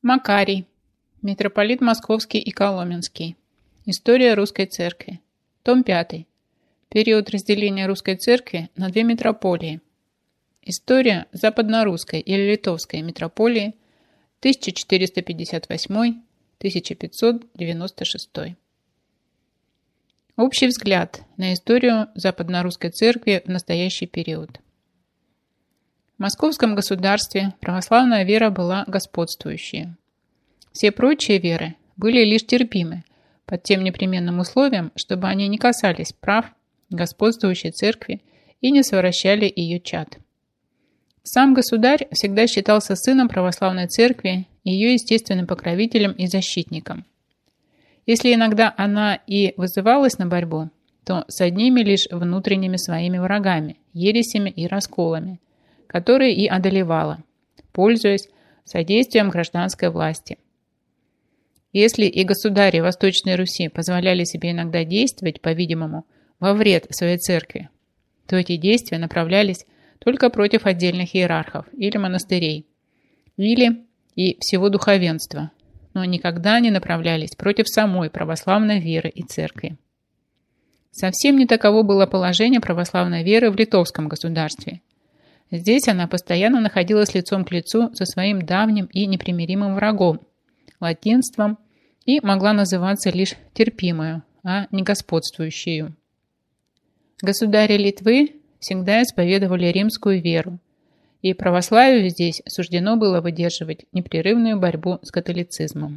Макарий. Митрополит Московский и Коломенский. История Русской Церкви. Том 5. Период разделения Русской Церкви на две митрополии. История Западнорусской или Литовской митрополии 1458-1596. Общий взгляд на историю Западнорусской Церкви в настоящий период. В Московском государстве православная вера была господствующей. Все прочие веры были лишь терпимы под тем непременным условием, чтобы они не касались прав господствующей церкви и не совращали ее чад. Сам государь всегда считался сыном православной церкви, ее естественным покровителем и защитником. Если иногда она и вызывалась на борьбу, то с одними лишь внутренними своими врагами, ересями и расколами, которые и одолевала, пользуясь содействием гражданской власти. Если и государи Восточной Руси позволяли себе иногда действовать, по-видимому, во вред своей церкви, то эти действия направлялись только против отдельных иерархов или монастырей, или и всего духовенства, но никогда не направлялись против самой православной веры и церкви. Совсем не таково было положение православной веры в литовском государстве. Здесь она постоянно находилась лицом к лицу со своим давним и непримиримым врагом – латинством, и могла называться лишь терпимою, а не господствующую. Государи Литвы всегда исповедовали римскую веру, и православию здесь суждено было выдерживать непрерывную борьбу с католицизмом.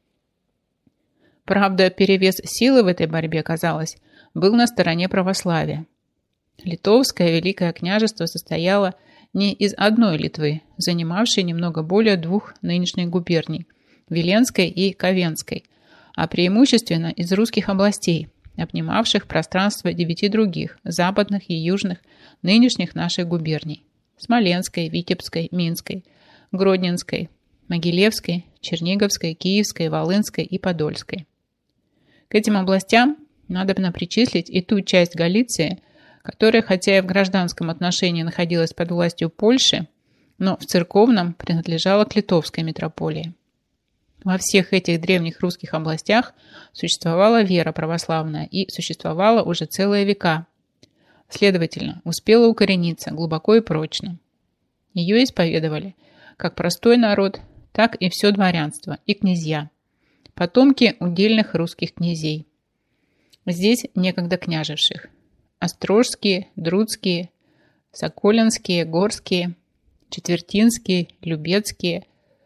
Правда, перевес силы в этой борьбе, казалось, был на стороне православия. Литовское Великое княжество состояло не из одной Литвы, занимавшей немного более двух нынешних губерний – Виленской и Ковенской, а преимущественно из русских областей, обнимавших пространство 9 других, западных и южных, нынешних наших губерний – Смоленской, Витебской, Минской, Гродненской, Могилевской, Черниговской, Киевской, Волынской и Подольской. К этим областям надобно причислить и ту часть Галиции, которая, хотя и в гражданском отношении находилась под властью Польши, но в церковном принадлежала к литовской митрополии. Во всех этих древних русских областях существовала вера православная и существовала уже целые века. Следовательно, успела укорениться глубоко и прочно. Ее исповедовали как простой народ, так и все дворянство и князья, потомки удельных русских князей, здесь некогда княжевших. Острожские, Друцкие, Соколинские, Горские, Четвертинские, Любецкие,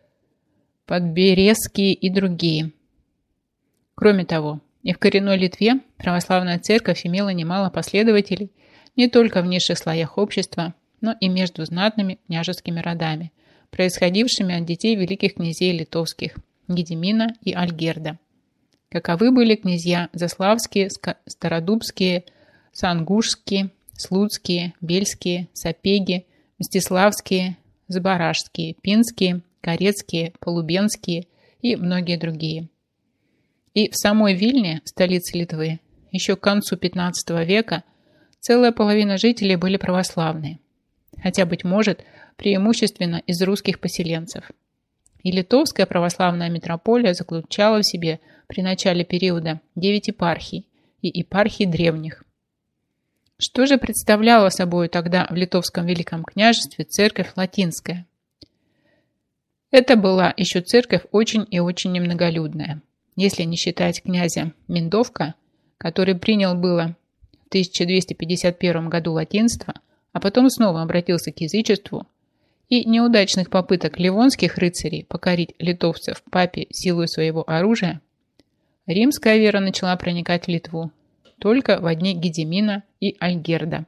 Подберезские и другие. Кроме того, и в коренной Литве православная церковь имела немало последователей не только в низших слоях общества, но и между знатными княжескими родами, происходившими от детей великих князей литовских Гедимина и Альгерда. Каковы были князья Заславские, Стародубские, Сангушские, Слуцкие, Бельские, Сапеги, Мстиславские, Забаражские, Пинские, Корецкие, Полубенские и многие другие. И в самой Вильне, столице Литвы, еще к концу XV века целая половина жителей были православные, хотя, быть может, преимущественно из русских поселенцев. И литовская православная митрополия заключала в себе при начале периода 9 епархий и епархий древних. Что же представляла собой тогда в Литовском Великом княжестве церковь латинская? Это была еще церковь очень и очень немноголюдная, если не считать князя Миндовка, который принял было в 1251 году латинство, а потом снова обратился к язычеству, и неудачных попыток ливонских рыцарей покорить литовцев папе силой своего оружия, римская вера начала проникать в Литву только во дни Гедимина и Альгерда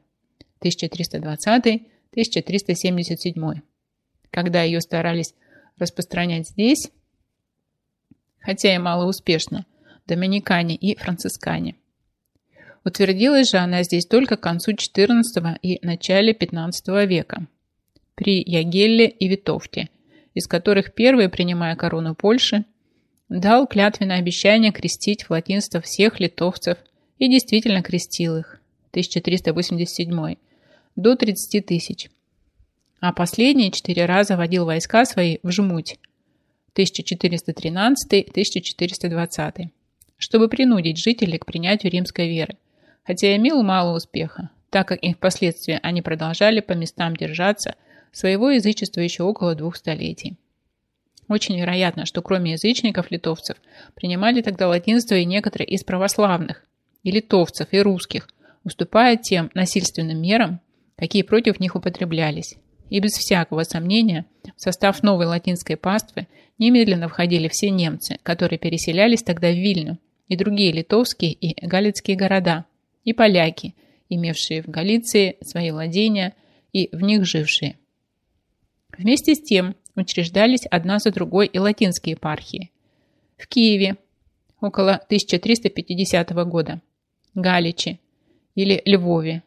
1320-1377, когда ее старались распространять здесь, хотя и малоуспешно, доминикане и францискане. Утвердилась же она здесь только к концу XIV и начале XV века при Ягелле и Витовте, из которых первый, принимая корону Польши, дал клятвенное обещание крестить в латинство всех литовцев и действительно крестил их 1387 до 30 тысяч, а последние 4 раза водил войска свои в Жмуть 1413-1420, чтобы принудить жителей к принятию римской веры, хотя имел мало успеха, так как и впоследствии они продолжали по местам держаться своего язычества еще около 2 столетий. Очень вероятно, что кроме язычников-литовцев принимали тогда латинство и некоторые из православных, и литовцев, и русских, уступая тем насильственным мерам, какие против них употреблялись. И без всякого сомнения в состав новой латинской паствы немедленно входили все немцы, которые переселялись тогда в Вильню, и другие литовские и галицкие города, и поляки, имевшие в Галиции свои владения и в них жившие. Вместе с тем учреждались одна за другой и латинские епархии. В Киеве около 1350 года, Галичи или Львове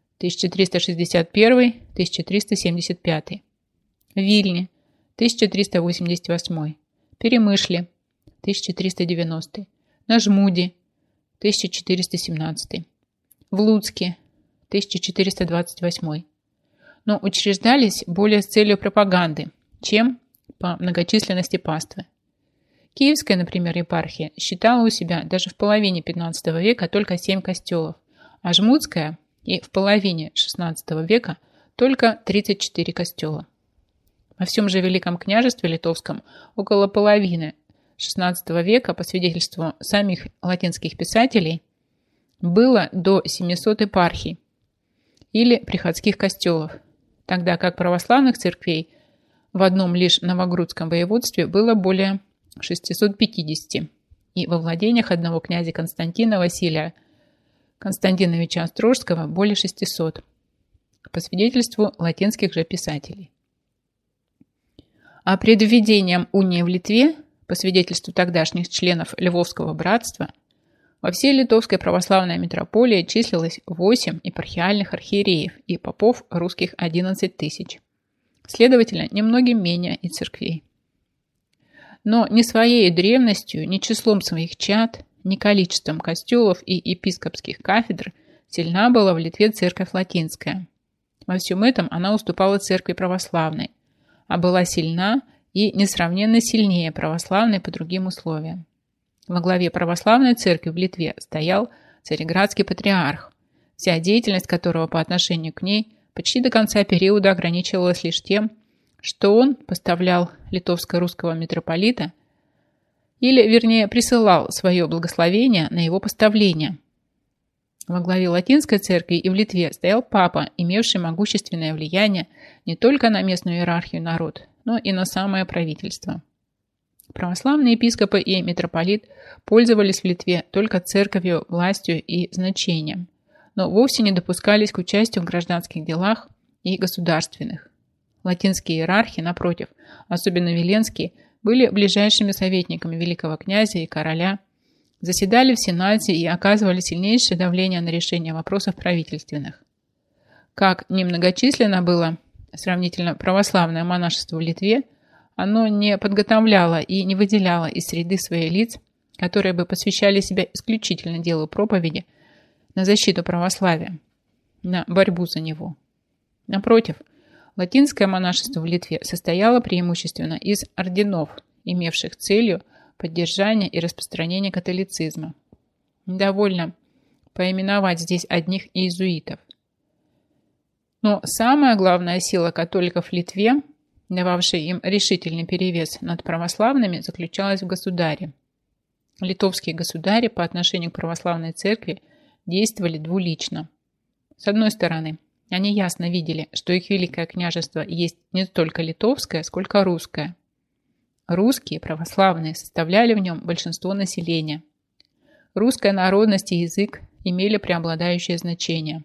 1361-1375, Вильне 1388, Перемышле 1390, на Жмуде 1417, в Луцке 1428, но учреждались более с целью пропаганды, чем по многочисленности паствы. Киевская, например, епархия считала у себя даже в половине XV века только 7 костелов, а Жмутская и в половине XVI века только 34 костела. Во всем же Великом княжестве Литовском около половины XVI века, по свидетельству самих латинских писателей, было до 700 епархий или приходских костелов, тогда как православных церквей в одном лишь Новогрудском воеводстве было более 650, и во владениях одного князя Константина Василия Константиновича Острожского более 600, по свидетельству латинских же писателей. А пред введением унии в Литве, по свидетельству тогдашних членов Львовского братства, во всей литовской православной митрополии числилось 8 епархиальных архиереев и попов русских 11 тысяч. Следовательно, немногим менее и церквей. Но ни своей древностью, ни числом своих чад, ни количеством костелов и епископских кафедр сильна была в Литве церковь латинская. Во всем этом она уступала церкви православной, а была сильна и несравненно сильнее православной по другим условиям. Во главе православной церкви в Литве стоял Цареградский патриарх, вся деятельность которого по отношению к ней почти до конца периода ограничивалась лишь тем, что он поставлял литовско-русского митрополита, или, вернее, присылал свое благословение на его поставление. Во главе латинской церкви и в Литве стоял папа, имевший могущественное влияние не только на местную иерархию народ, но и на самое правительство. Православные епископы и митрополит пользовались в Литве только церковью, властью и значением, но вовсе не допускались к участию в гражданских делах и государственных. Латинские иерархи, напротив, особенно Веленские, были ближайшими советниками великого князя и короля, заседали в Сенате и оказывали сильнейшее давление на решение вопросов правительственных. Как немногочисленно было сравнительно православное монашество в Литве, оно не подготовляло и не выделяло из среды своих лиц, которые бы посвящали себя исключительно делу проповеди на защиту православия, на борьбу за него. Напротив, латинское монашество в Литве состояло преимущественно из орденов, имевших целью поддержание и распространение католицизма. Довольно поименовать здесь одних иезуитов. Но самая главная сила католиков в Литве, дававшая им решительный перевес над православными, заключалась в государе. Литовские государи по отношению к православной церкви действовали двулично. С одной стороны, они ясно видели, что их великое княжество есть не столько литовское, сколько русское. Русские, православные, составляли в нем большинство населения. Русская народность и язык имели преобладающее значение.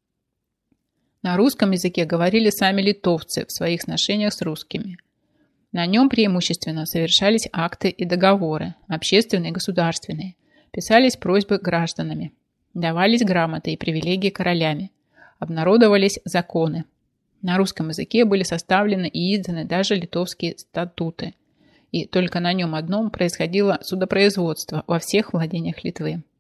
На русском языке говорили сами литовцы в своих сношениях с русскими. На нем преимущественно совершались акты и договоры, общественные и государственные, писались просьбы гражданами, давались грамоты и привилегии королями, обнародовались законы. На русском языке были составлены и изданы даже литовские статуты, и только на нем одном происходило судопроизводство во всех владениях Литвы.